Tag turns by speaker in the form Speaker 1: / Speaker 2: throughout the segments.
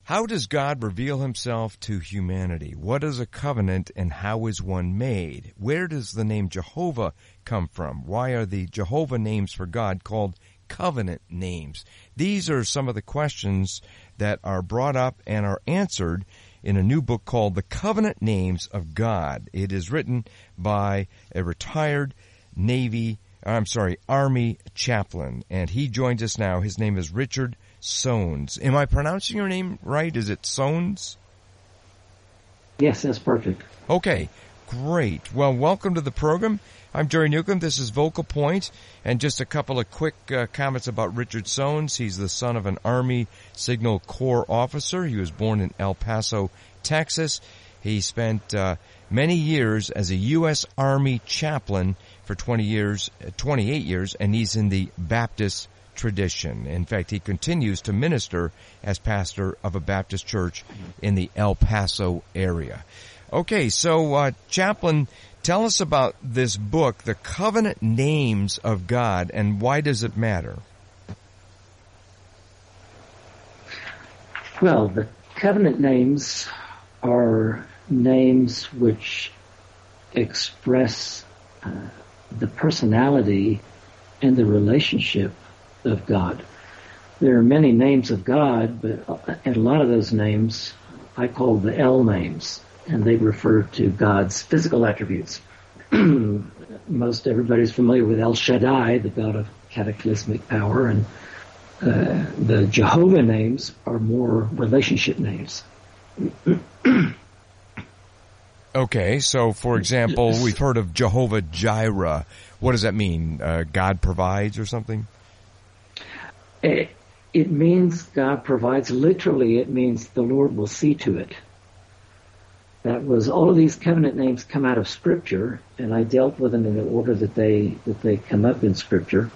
Speaker 1: How does God reveal himself to humanity? What is a covenant and how is one made? Where does the name Jehovah come from? Why are the Jehovah names for God called covenant names? These are some of the questions that are brought up and are answered in a new book called The Covenant Names of God. It is written by a retired Army chaplain, and he joins us now. His name is Richard Soanes. Am I pronouncing your name right? Is it Soanes?
Speaker 2: Yes, that's perfect.
Speaker 1: Okay, great. Well, welcome to the program. I'm Jerry Newcomb. This is Vocal Point, and just a couple of quick comments about Richard Soanes. He's the son of an Army Signal Corps officer. He was born in El Paso, Texas. He spent many years as a U.S. Army chaplain for 28 years, and he's in the Baptist tradition. In fact, he continues to minister as pastor of a Baptist church in the El Paso area. Okay, so chaplain, tell us about this book, The Covenant Names of God, and why does it matter?
Speaker 2: Well, the covenant names are names which express the personality and the relationship of God. There are many names of God, but a lot of those names I call the El names, and they refer to God's physical attributes. Most everybody's familiar with El Shaddai, the God of cataclysmic power, and the Jehovah names are more relationship names.
Speaker 1: Okay, so for example, we've heard of Jehovah Jireh. What does that mean? God provides or something?
Speaker 2: It means God provides. Literally, it means the Lord will see to it. That was, all of these covenant names come out of Scripture, and I dealt with them in the order that they come up in Scripture.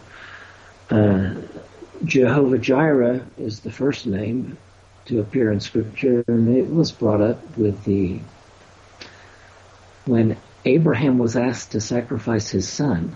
Speaker 2: Jehovah Jireh is the first name to appear in Scripture, and it was brought up with when Abraham was asked to sacrifice his son.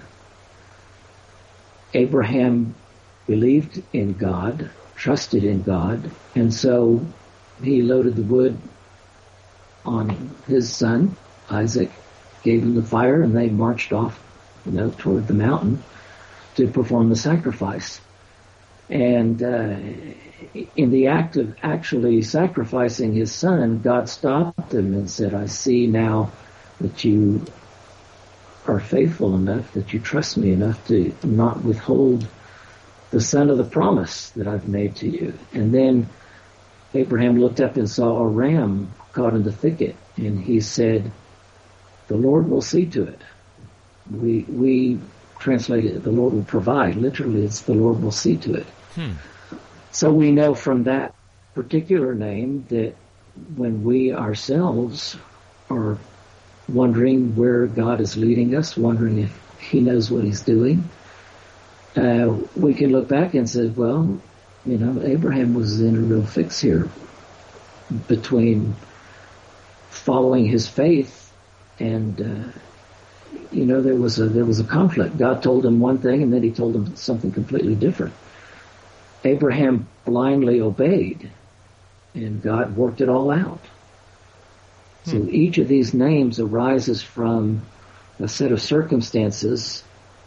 Speaker 2: Abraham believed in God, trusted in God, and so he loaded the wood on his son, Isaac, gave him the fire, and they marched off, toward the mountain to perform the sacrifice. And in the act of actually sacrificing his son, God stopped him and said, I see now that you are faithful enough, that you trust me enough to not withhold the son of the promise that I've made to you. And then Abraham looked up and saw a ram caught in the thicket, and he said, the Lord will see to it. We translate it, the Lord will provide. Literally, it's the Lord will see to it. So we know from that particular name that when we ourselves are wondering where God is leading us, wondering if he knows what he's doing, we can look back and say, well, Abraham was in a real fix here between following his faith and, there was a conflict. God told him one thing and then he told him something completely different. Abraham blindly obeyed and God worked it all out. So each of these names arises from a set of circumstances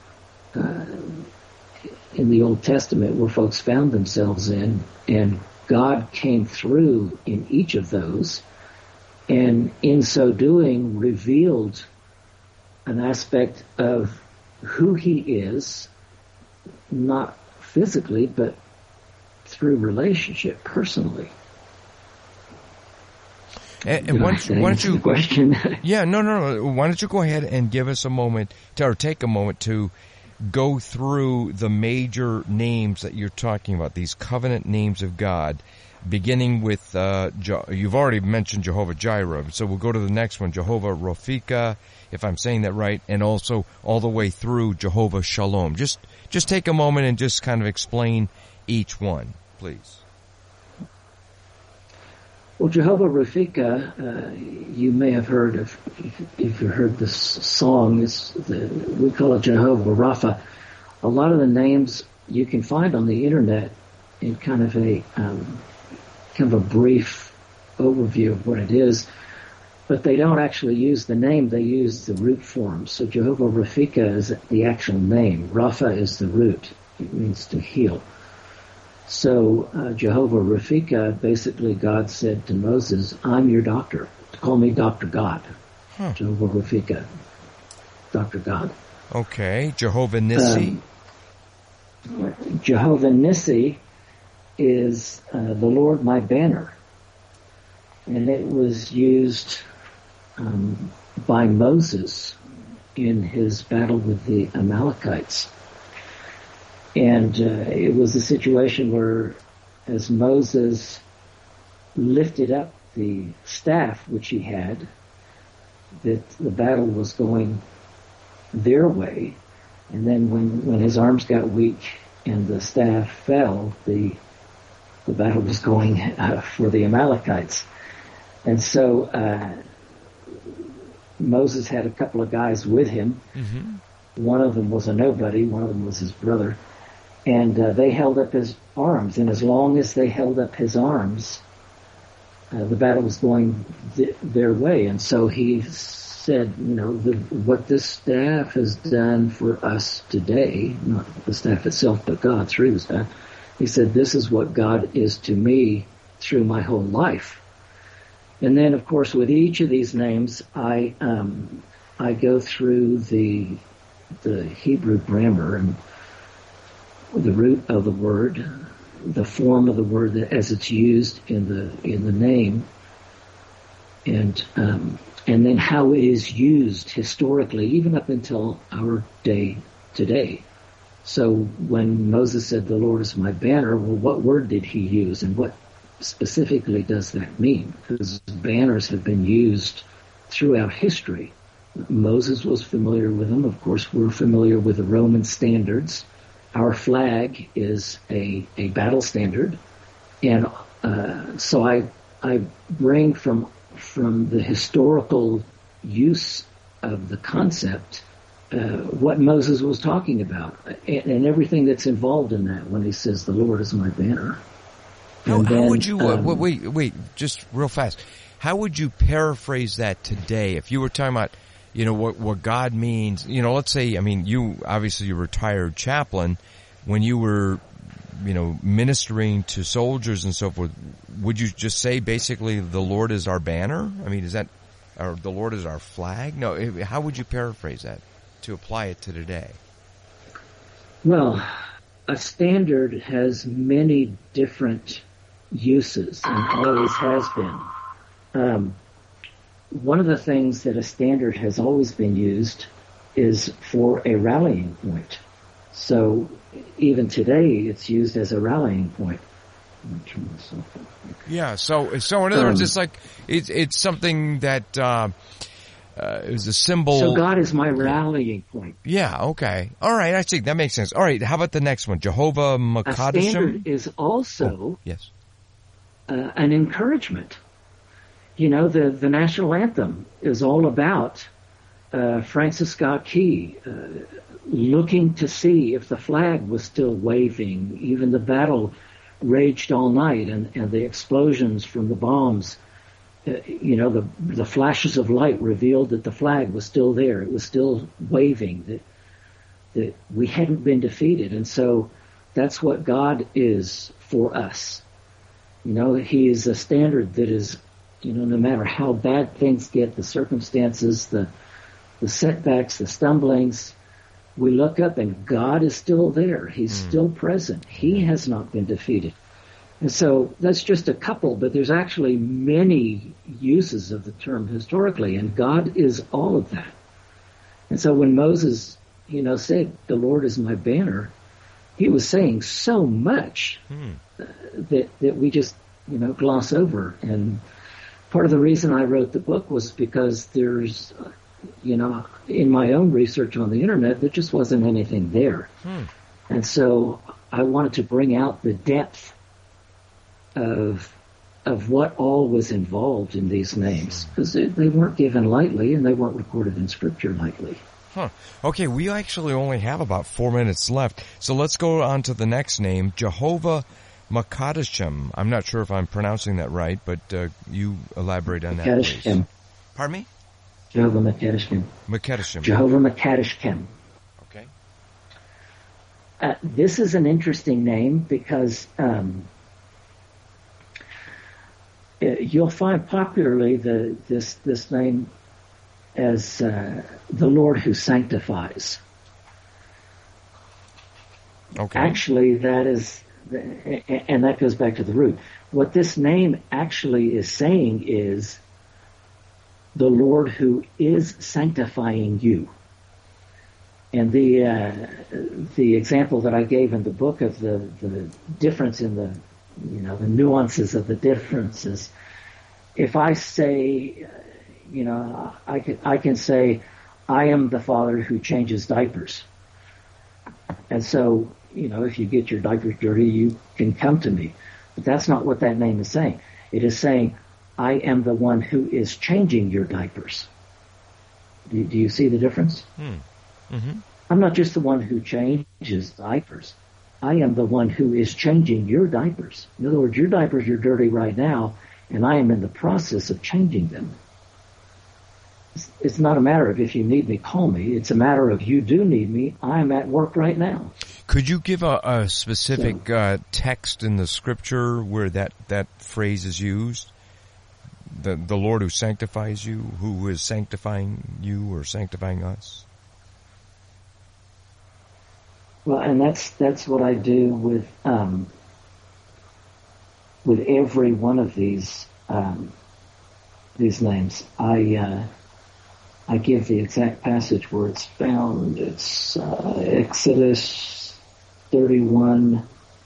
Speaker 2: in the Old Testament where folks found themselves in, and God came through in each of those, and in so doing revealed an aspect of who he is, not physically, but through relationship, personally.
Speaker 1: And why don't you
Speaker 2: question?
Speaker 1: Yeah, no. Why don't you go ahead and give us a moment or take a moment to go through the major names that you're talking about, these covenant names of God, beginning with, you've already mentioned Jehovah Jireh, so we'll go to the next one, Jehovah Rophika, if I'm saying that right, and also all the way through Jehovah Shalom. Just take a moment and just kind of explain each one, please.
Speaker 2: Well, Jehovah Rophika, you may have heard of, if you heard this song, we call it Jehovah Rapha. A lot of the names you can find on the internet in kind of a kind of a brief overview of what it is. But they don't actually use the name, they use the root form. So Jehovah Rafika is the actual name. Rapha is the root. It means to heal. So Jehovah Rafika, basically God said to Moses, I'm your doctor. Call me Dr. God. Jehovah Rafika, Dr. God.
Speaker 1: Okay, Jehovah Nissi.
Speaker 2: Jehovah Nissi is the Lord my banner. And it was used by Moses in his battle with the Amalekites. And it was a situation where, as Moses lifted up the staff which he had, that the battle was going their way. And then when his arms got weak and the staff fell, the battle was going for the Amalekites. And so Moses had a couple of guys with him. Mm-hmm. One of them was a nobody. One of them was his brother. And they held up his arms. And as long as they held up his arms, the battle was going their way. And so he said, what this staff has done for us today, not the staff itself, but God through the staff, he said, this is what God is to me through my whole life. And then, of course, with each of these names, I go through the Hebrew grammar and the root of the word, the form of the word as it's used in the name, and then how it is used historically, even up until our day today. So when Moses said, "The Lord is my banner," well, what word did he use, and what specifically does that mean? Because banners have been used throughout history. Moses was familiar with them. Of course, we're familiar with the Roman standards. Our flag is a battle standard. And so I bring from the historical use of the concept what Moses was talking about and everything that's involved in that when he says, "The Lord is my banner."
Speaker 1: How would you, wait, just real fast. How would you paraphrase that today if you were talking about, what God means? Let's say, you, obviously you're a retired chaplain. When you were, ministering to soldiers and so forth, would you just say basically the Lord is our banner? Is that, or the Lord is our flag? No, how would you paraphrase that to apply it to today?
Speaker 2: Well, a standard has many different uses and always has been. One of the things that a standard has always been used is for a rallying point. So even today it's used as a rallying point.
Speaker 1: Yeah, so in other words, it's like it's something that is a symbol.
Speaker 2: So God is my rallying point.
Speaker 1: Yeah, okay. All right, I see. That makes sense. All right, how about the next one? Jehovah Makadashim?
Speaker 2: A standard is also
Speaker 1: yes.
Speaker 2: An encouragement. The national anthem is all about Francis Scott Key looking to see if the flag was still waving. Even the battle raged all night, and the explosions from the bombs, the flashes of light revealed that the flag was still there. It was still waving, that we hadn't been defeated. And so that's what God is for us. He is a standard that is, no matter how bad things get, the circumstances, the setbacks, the stumblings, we look up and God is still there. He's still present. He has not been defeated. And so that's just a couple, but there's actually many uses of the term historically, and God is all of that. And so when Moses, said, "The Lord is my banner," he was saying so much that we just, gloss over. And part of the reason I wrote the book was because there's, in my own research on the internet, there just wasn't anything there. And so I wanted to bring out the depth of what all was involved in these names, because they weren't given lightly and they weren't recorded in Scripture lightly.
Speaker 1: Okay, we actually only have about 4 minutes left, so let's go on to the next name, Jehovah Makadashim. I'm not sure if I'm pronouncing that right, but you elaborate on that, please.
Speaker 2: Makadashim.
Speaker 1: Pardon me?
Speaker 2: Jehovah Makadashim.
Speaker 1: Makadashim.
Speaker 2: Jehovah Makadashim.
Speaker 1: Okay.
Speaker 2: This is an interesting name because you'll find popularly this name as the Lord who sanctifies.
Speaker 1: Okay.
Speaker 2: Actually, that is, and that goes back to the root. What this name actually is saying is the Lord who is sanctifying you. And the example that I gave in the book of the difference in the nuances of the differences. If I say, I can say, I am the Father who changes diapers. And so, if you get your diapers dirty, you can come to me. But that's not what that name is saying. It is saying, I am the one who is changing your diapers. Do you see the difference?
Speaker 1: Mm-hmm.
Speaker 2: I'm not just the one who changes diapers. I am the one who is changing your diapers. In other words, your diapers are dirty right now, and I am in the process of changing them. It's not a matter of if you need me, call me. It's a matter of you do need me. I'm at work right now.
Speaker 1: Could you give a specific text in the scripture where that phrase is used? The Lord who sanctifies you, who is sanctifying you or sanctifying us?
Speaker 2: Well, and that's what I do with every one of these names. I give the exact passage where it's found. It's Exodus 31:13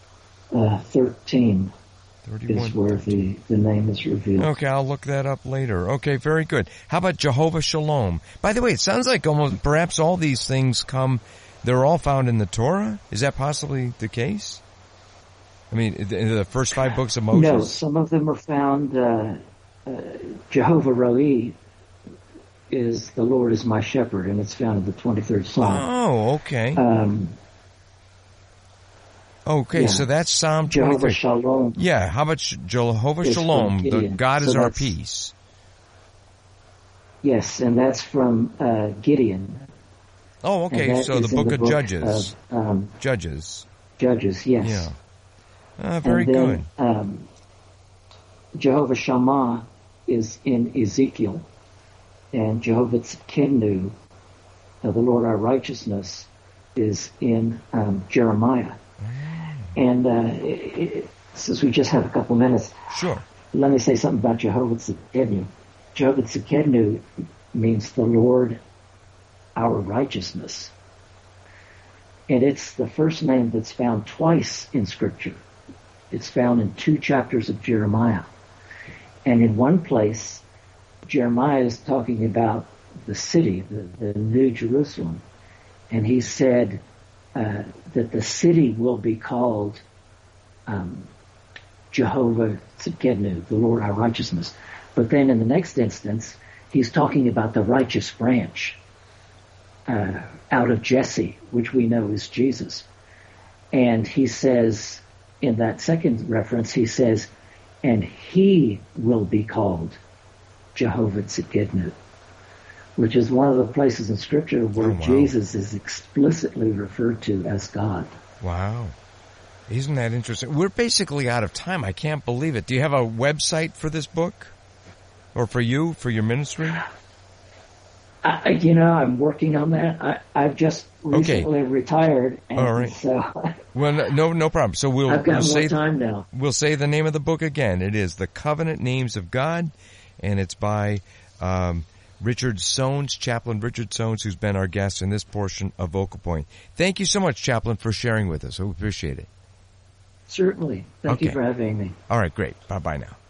Speaker 2: is where the name is revealed.
Speaker 1: Okay, I'll look that up later. Okay, very good. How about Jehovah Shalom? By the way, it sounds like almost perhaps all these things they're all found in the Torah? Is that possibly the case? I mean, in the first 5 books of Moses?
Speaker 2: No, some of them are found. Jehovah Roi is the Lord is my shepherd, and it's found in the 23rd Psalm.
Speaker 1: Oh, okay. Okay, so that's Psalm 23.
Speaker 2: Jehovah Shalom.
Speaker 1: Yeah, how about Jehovah Shalom, the God is our peace?
Speaker 2: Yes, and that's from Gideon.
Speaker 1: Oh, okay, so the book of Judges.
Speaker 2: Judges, yes.
Speaker 1: Yeah. Very good.
Speaker 2: Jehovah Shammah is in Ezekiel, and Jehovah Tzidkenu, the Lord our righteousness, is in Jeremiah. And since we just have a couple minutes,
Speaker 1: sure,
Speaker 2: let me say something about Jehovah Tzidkenu. Jehovah Tzidkenu means the Lord our righteousness. And it's the first name that's found twice in Scripture. It's found in 2 chapters of Jeremiah. And in one place, Jeremiah is talking about the city, the New Jerusalem. And he said that the city will be called Jehovah Tzidkenu, the Lord our righteousness. But then in the next instance, he's talking about the righteous branch out of Jesse, which we know is Jesus. And he says, in that second reference, he says, and he will be called Jehovah Tzidkenu, which is one of the places in Scripture where Jesus is explicitly referred to as God.
Speaker 1: Wow. Isn't that interesting? We're basically out of time. I can't believe it. Do you have a website for this book? Or for you, for your ministry?
Speaker 2: I'm working on that. I've just recently retired. And
Speaker 1: all right.
Speaker 2: So
Speaker 1: well, no problem. So
Speaker 2: I've got more time now.
Speaker 1: We'll say the name of the book again. It is The Covenant Names of God, and it's by Richard Soanes, Chaplain Richard Soanes, who's been our guest in this portion of Vocal Point. Thank you so much, Chaplain, for sharing with us. We appreciate it.
Speaker 2: Certainly. Thank you for having me.
Speaker 1: All right, great. Bye-bye now.